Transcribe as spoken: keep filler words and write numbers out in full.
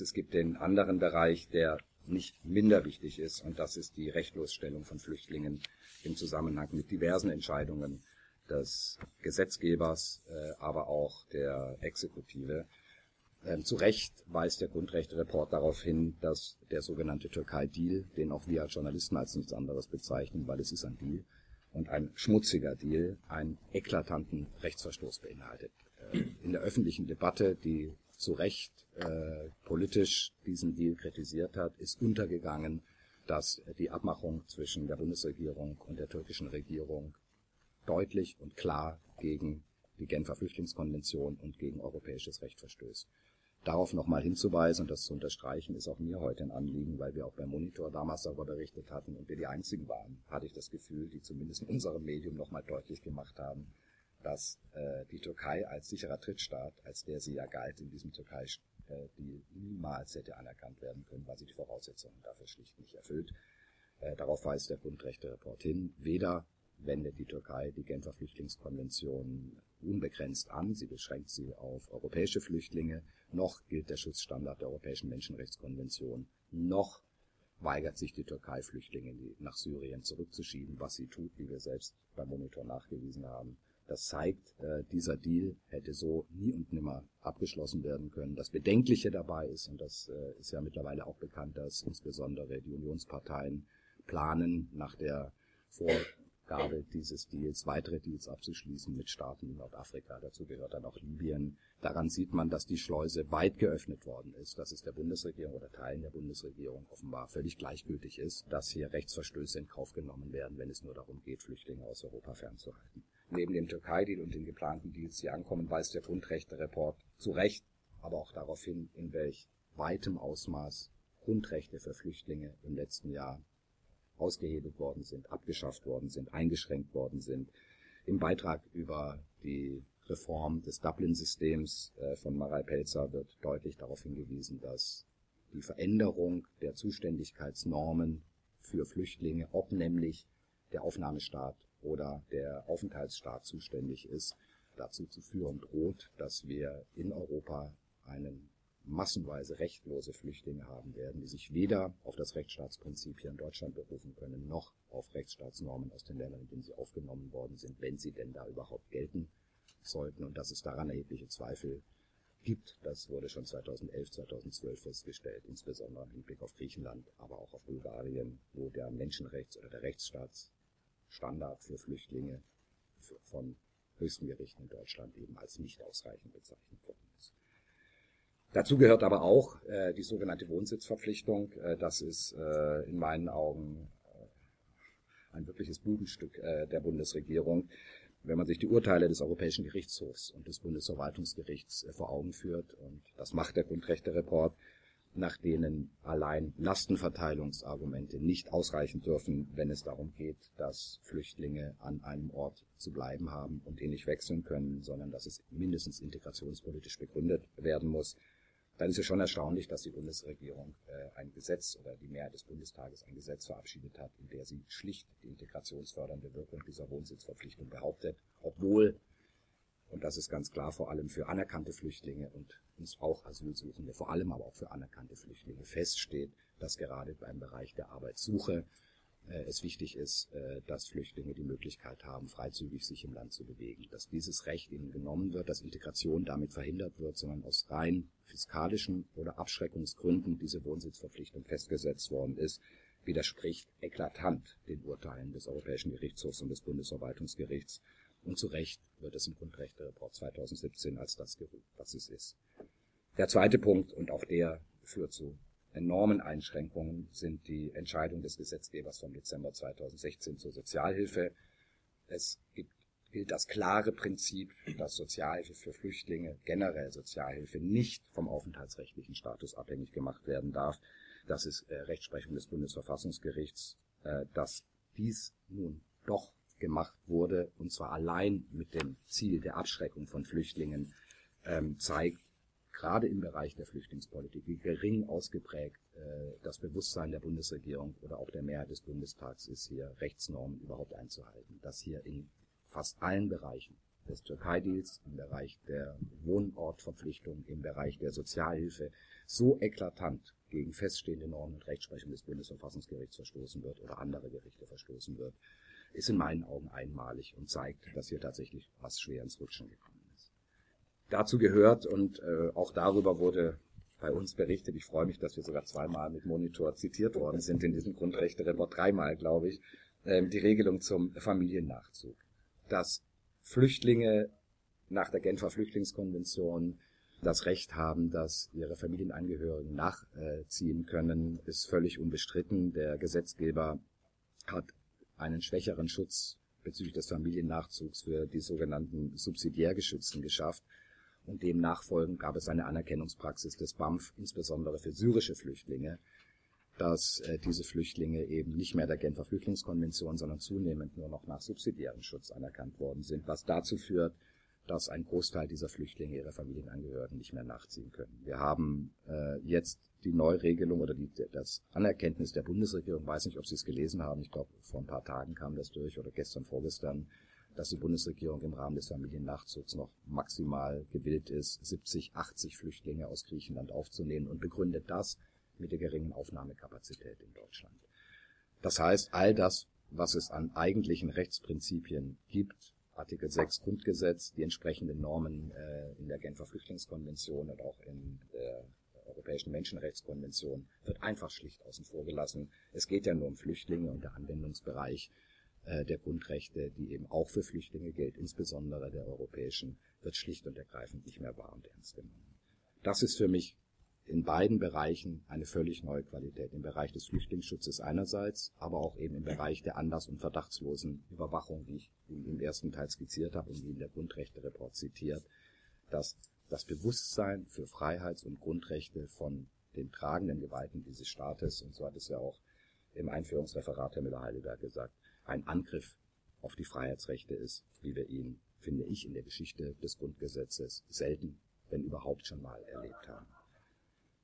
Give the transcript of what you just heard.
Es gibt den anderen Bereich, der nicht minder wichtig ist, und das ist die Rechtlosstellung von Flüchtlingen im Zusammenhang mit diversen Entscheidungen des Gesetzgebers, äh, aber auch der Exekutive. Ähm, zu Recht weist der Grundrechte-Report darauf hin, dass der sogenannte Türkei-Deal, den auch wir als Journalisten als nichts anderes bezeichnen, weil es ist ein Deal und ein schmutziger Deal, einen eklatanten Rechtsverstoß beinhaltet. Äh, in der öffentlichen Debatte, die zu Recht äh, politisch diesen Deal kritisiert hat, ist untergegangen, dass die Abmachung zwischen der Bundesregierung und der türkischen Regierung deutlich und klar gegen die Genfer Flüchtlingskonvention und gegen europäisches Recht verstößt. Darauf nochmal hinzuweisen und das zu unterstreichen, ist auch mir heute ein Anliegen, weil wir auch beim Monitor damals darüber berichtet hatten und wir die Einzigen waren, hatte ich das Gefühl, die zumindest in unserem Medium nochmal deutlich gemacht haben, dass äh, die Türkei als sicherer Drittstaat, als der sie ja galt in diesem Türkei, äh, die niemals hätte anerkannt werden können, weil sie die Voraussetzungen dafür schlicht nicht erfüllt. Äh, darauf weist der Grundrechte-Report hin. Weder wendet die Türkei die Genfer Flüchtlingskonvention unbegrenzt an, sie beschränkt sie auf europäische Flüchtlinge, noch gilt der Schutzstandard der Europäischen Menschenrechtskonvention, noch weigert sich die Türkei, Flüchtlinge nach Syrien zurückzuschieben, was sie tut, wie wir selbst beim Monitor nachgewiesen haben. Das zeigt, äh, dieser Deal hätte so nie und nimmer abgeschlossen werden können. Das Bedenkliche dabei ist, und das äh, ist ja mittlerweile auch bekannt, dass insbesondere die Unionsparteien planen, nach der Vorgabe dieses Deals weitere Deals abzuschließen mit Staaten in Nordafrika. Dazu gehört dann auch Libyen. Daran sieht man, dass die Schleuse weit geöffnet worden ist, dass es der Bundesregierung oder Teilen der Bundesregierung offenbar völlig gleichgültig ist, dass hier Rechtsverstöße in Kauf genommen werden, wenn es nur darum geht, Flüchtlinge aus Europa fernzuhalten. Neben dem Türkei-Deal und den geplanten Deals, die ankommen, weist der Grundrechte-Report zu Recht, aber auch darauf hin, in welch weitem Ausmaß Grundrechte für Flüchtlinge im letzten Jahr ausgehebelt worden sind, abgeschafft worden sind, eingeschränkt worden sind. Im Beitrag über die Reform des Dublin-Systems äh, von Marei Pelzer wird deutlich darauf hingewiesen, dass die Veränderung der Zuständigkeitsnormen für Flüchtlinge, ob nämlich der Aufnahmestaat oder der Aufenthaltsstaat zuständig ist, dazu zu führen droht, dass wir in Europa einen massenweise rechtlose Flüchtlinge haben werden, die sich weder auf das Rechtsstaatsprinzip hier in Deutschland berufen können, noch auf Rechtsstaatsnormen aus den Ländern, in denen sie aufgenommen worden sind, wenn sie denn da überhaupt gelten sollten. Und dass es daran erhebliche Zweifel gibt, das wurde schon zweitausendelf, zweitausendzwölf festgestellt, insbesondere im Hinblick auf Griechenland, aber auch auf Bulgarien, wo der Menschenrechts- oder der Rechtsstaatsstandard für Flüchtlinge für, von höchsten Gerichten in Deutschland eben als nicht ausreichend bezeichnet worden ist. Dazu gehört aber auch äh, die sogenannte Wohnsitzverpflichtung. Äh, das ist äh, in meinen Augen äh, ein wirkliches Bubenstück äh, der Bundesregierung. Wenn man sich die Urteile des Europäischen Gerichtshofs und des Bundesverwaltungsgerichts äh, vor Augen führt, und das macht der Grundrechte-Report, nach denen allein Lastenverteilungsargumente nicht ausreichen dürfen, wenn es darum geht, dass Flüchtlinge an einem Ort zu bleiben haben und ihn nicht wechseln können, sondern dass es mindestens integrationspolitisch begründet werden muss, dann ist es schon erstaunlich, dass die Bundesregierung äh, ein Gesetz oder die Mehrheit des Bundestages ein Gesetz verabschiedet hat, in der sie schlicht die integrationsfördernde Wirkung dieser Wohnsitzverpflichtung behauptet, obwohl, und das ist ganz klar, vor allem für anerkannte Flüchtlinge und uns auch Asylsuchende, vor allem aber auch für anerkannte Flüchtlinge feststeht, dass gerade beim Bereich der Arbeitssuche äh, es wichtig ist, äh, dass Flüchtlinge die Möglichkeit haben, freizügig sich im Land zu bewegen, dass dieses Recht ihnen genommen wird, dass Integration damit verhindert wird, sondern aus rein fiskalischen oder Abschreckungsgründen diese Wohnsitzverpflichtung festgesetzt worden ist, widerspricht eklatant den Urteilen des Europäischen Gerichtshofs und des Bundesverwaltungsgerichts. Und zu Recht wird es im Grundrechte-Report zweitausendsiebzehn als das gerügt, was es ist. Der zweite Punkt, und auch der führt zu enormen Einschränkungen, sind die Entscheidungen des Gesetzgebers vom Dezember zweitausendsechzehn zur Sozialhilfe. Es gibt, gilt das klare Prinzip, dass Sozialhilfe für Flüchtlinge, generell Sozialhilfe, nicht vom aufenthaltsrechtlichen Status abhängig gemacht werden darf. Das ist äh, Rechtsprechung des Bundesverfassungsgerichts, äh, dass dies nun doch gemacht wurde, und zwar allein mit dem Ziel der Abschreckung von Flüchtlingen, ähm, zeigt gerade im Bereich der Flüchtlingspolitik, wie gering ausgeprägt äh, das Bewusstsein der Bundesregierung oder auch der Mehrheit des Bundestags ist, hier Rechtsnormen überhaupt einzuhalten. Dass hier in fast allen Bereichen des Türkei-Deals, im Bereich der Wohnortverpflichtung, im Bereich der Sozialhilfe so eklatant gegen feststehende Normen und Rechtsprechung des Bundesverfassungsgerichts verstoßen wird oder andere Gerichte verstoßen wird, ist in meinen Augen einmalig und zeigt, dass hier tatsächlich was schwer ins Rutschen gekommen ist. Dazu gehört, und äh, auch darüber wurde bei uns berichtet, ich freue mich, dass wir sogar zweimal mit Monitor zitiert worden sind in diesem Grundrechte-Report, dreimal, glaube ich, äh, die Regelung zum Familiennachzug. Dass Flüchtlinge nach der Genfer Flüchtlingskonvention das Recht haben, dass ihre Familienangehörigen nachziehen können, ist völlig unbestritten. Der Gesetzgeber hat einen schwächeren Schutz bezüglich des Familiennachzugs für die sogenannten Subsidiärgeschützten geschafft. Und dem nachfolgend gab es eine Anerkennungspraxis des B A M F, insbesondere für syrische Flüchtlinge, dass äh, diese Flüchtlinge eben nicht mehr der Genfer Flüchtlingskonvention, sondern zunehmend nur noch nach subsidiärem Schutz anerkannt worden sind, was dazu führt, dass ein Großteil dieser Flüchtlinge ihre Familienangehörigen nicht mehr nachziehen können. Wir haben äh, jetzt die Neuregelung oder die, das Anerkenntnis der Bundesregierung, weiß nicht, ob Sie es gelesen haben, ich glaube, vor ein paar Tagen kam das durch oder gestern, vorgestern, dass die Bundesregierung im Rahmen des Familiennachzugs noch maximal gewillt ist, siebzig, achtzig Flüchtlinge aus Griechenland aufzunehmen und begründet das mit der geringen Aufnahmekapazität in Deutschland. Das heißt, all das, was es an eigentlichen Rechtsprinzipien gibt, Artikel sechs Grundgesetz, die entsprechenden Normen äh, in der Genfer Flüchtlingskonvention und auch in der Europäischen Menschenrechtskonvention, wird einfach schlicht außen vor gelassen. Es geht ja nur um Flüchtlinge und der Anwendungsbereich äh, der Grundrechte, die eben auch für Flüchtlinge gilt, insbesondere der europäischen, wird schlicht und ergreifend nicht mehr wahr und ernst genommen. Das ist für mich in beiden Bereichen eine völlig neue Qualität. Im Bereich des Flüchtlingsschutzes einerseits, aber auch eben im Bereich der anlass- und verdachtslosen Überwachung, wie ich im ersten Teil skizziert habe und wie in der Grundrechte-Report zitiert, dass das Bewusstsein für Freiheits- und Grundrechte von den tragenden Gewalten dieses Staates, und so hat es ja auch im Einführungsreferat Herr Müller-Heidelberg gesagt, ein Angriff auf die Freiheitsrechte ist, wie wir ihn, finde ich, in der Geschichte des Grundgesetzes selten, wenn überhaupt schon mal erlebt haben.